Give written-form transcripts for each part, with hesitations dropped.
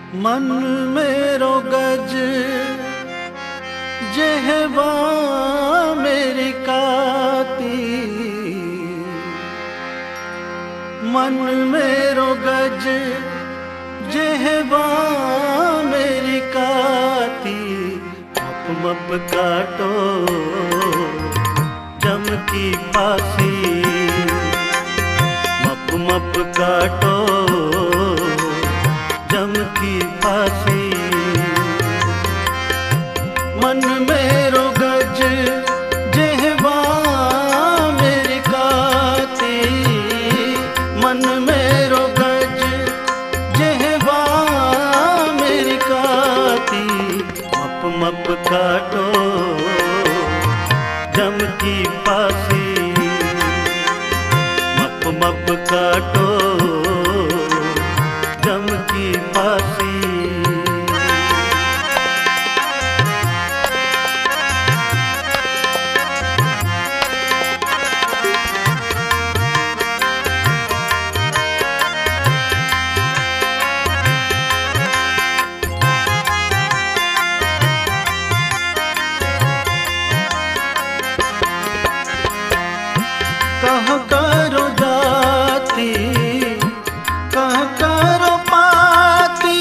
मन मेरो गज जेहवा मेरी काती, मन मेरो गज जेहवा मेरी काती। मप मप काटो जम की फांसी, मप मप काटो जम की फांसी। मन मेरो गज जेहवा मेरी काती, मन मेरो गज जेहवा मेरी काती। मप मप काटो जम की फांसी, मप मप काटो जम की फांसी। कहाँ करो जाती, कहाँ करो पाती,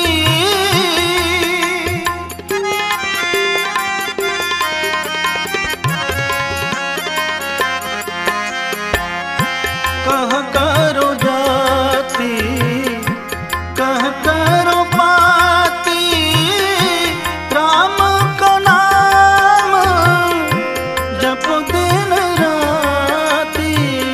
कहाँ करो जाती, कहाँ करो पाती। राम का नाम जपो दिन राती,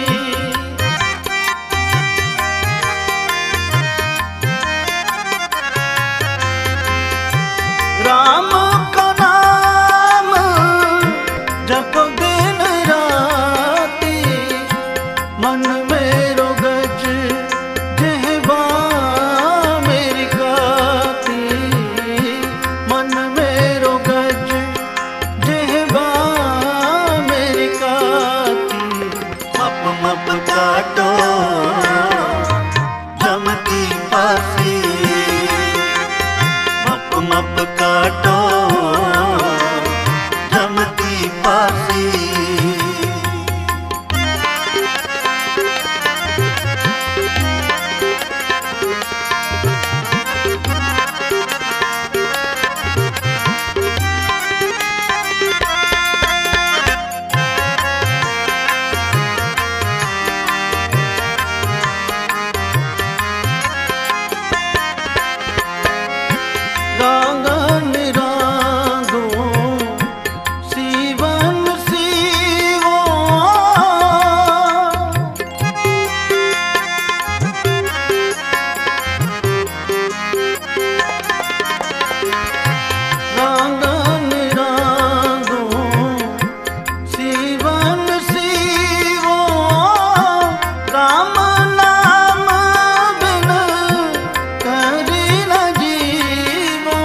राम का नाम जपो दिन राती। मन मेरो गज जेहवा मेरी काती, मन मेरो गज जेहवा मेरी काती। मप मप काटो जम की फांसी, मप मप काटो जम की फांसी। रांगन रांगो सीवन सीवो, रांगन रांगो सीवन सीवो। राम नाम बिन करी न जीवो,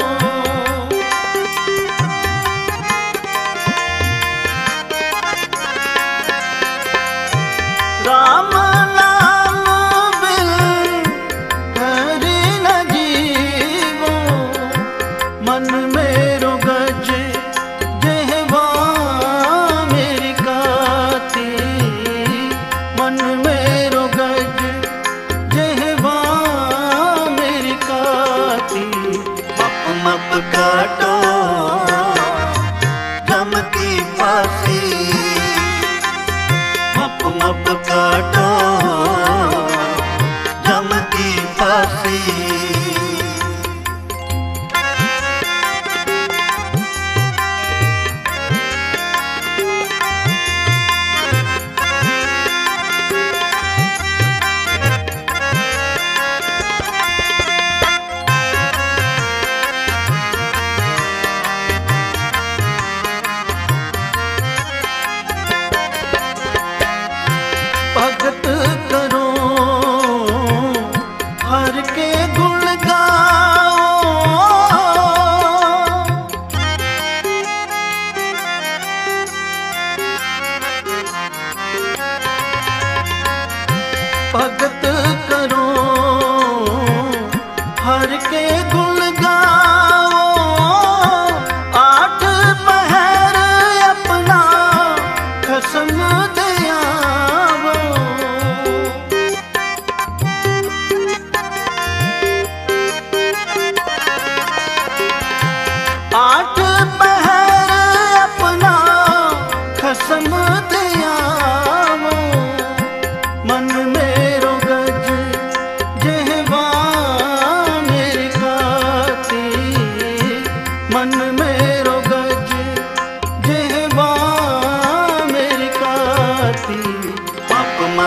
राम नाम बिन करी न जीवो। मन मेरो गज जेहवा मेरी काती, मन मेरो गज जेहवा मेरी काती। मप मप काटो जम की फांसी, मप मप काटो जम की फांसी। भगत करो हर के गुण गाओ, भगत करो हर के गुण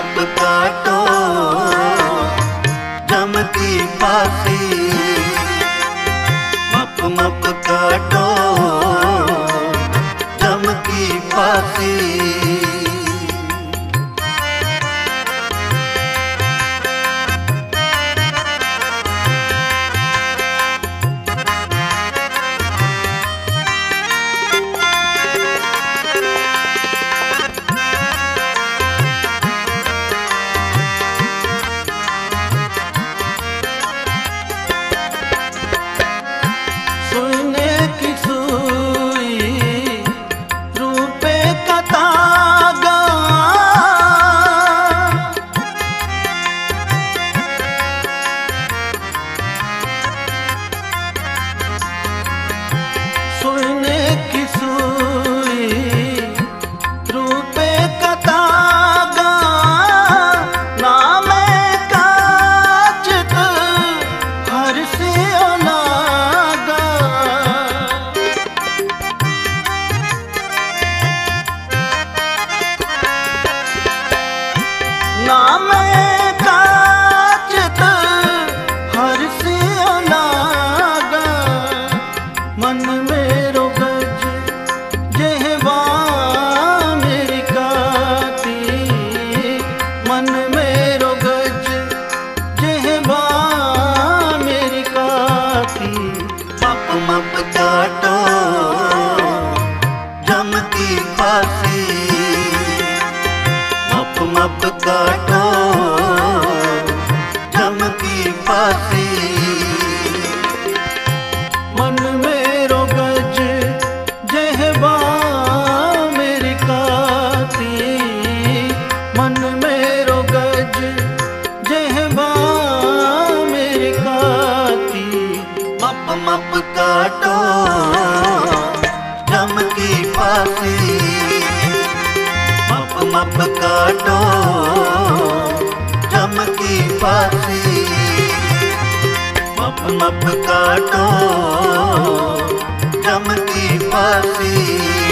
मप काटो जम की फांसी, मप काटो जम की फांसी। मन मेरो गज जहवा मेरी काती, मन मेरो गज जहवा मेरी काती। मप काटो जम की फांसी, मप काटो जम की फांसी। मन मेरो गज जहवा मेरी काती, मन मेरो गज जहवा मेरी काती। मप काटो जम की फांसी, मप काटो जम की फांसी। मप काटो जम की फांसी।